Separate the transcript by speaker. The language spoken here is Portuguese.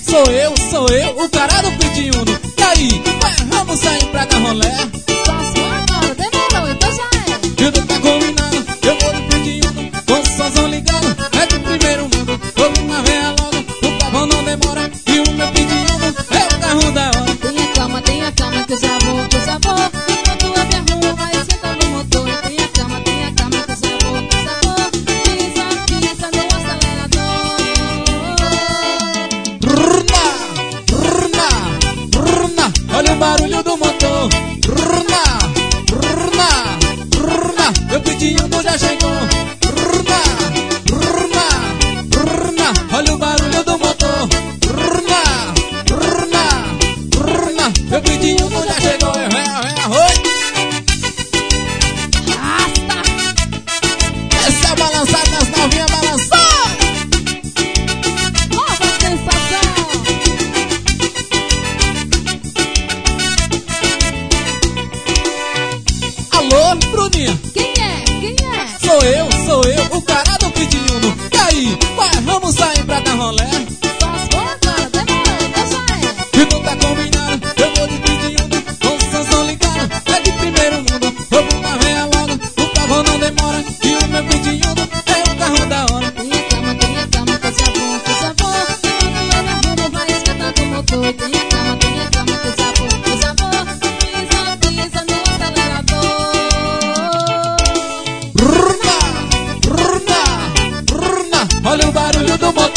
Speaker 1: Sou eu, o cara do Pitiuno. E aí, vamos sair pra dar rolé?
Speaker 2: Só se agora, demorou, então já é.
Speaker 1: Tudo tá combinado, eu vou do Pitiuno, com o somzão ligado, é do primeiro mundo. Vou vir na veia logo, o pavão não demora, e o meu Pitiuno é o carro da hora.
Speaker 2: Tenha calma que eu já vou. Enquanto eu me arrumo, vai esquentando o motor. Tenha calma que eu já vou. Pisa no acelerador.
Speaker 1: Olha o barulho do motor. Meu Pitiuno já chegou. Olha o barulho do motor. Meu Pitiuno já chegou. Essa é a balançada das novinhas balançando.
Speaker 2: Nova sensação.
Speaker 1: Alô, Bruninha.
Speaker 2: Quem é?
Speaker 1: Sou eu, o cara do Pitiuno. E aí, vamos sair pra dar rolé?
Speaker 2: Só se agora, demorou, então já é.
Speaker 1: E não tá combinado, eu vou de Pitiuno, com o somzão ligado, é de primeiro mundo. Vou vir na veia logo, o pavão não demora, e o meu Pitiuno é o carro da hora.
Speaker 2: Tenha calma que eu já vou. Enquanto eu me arrumo, vai esquentando o motor. Tenha calma que eu já vou. Pisa no acelerador.
Speaker 1: Olha o barulho do motor.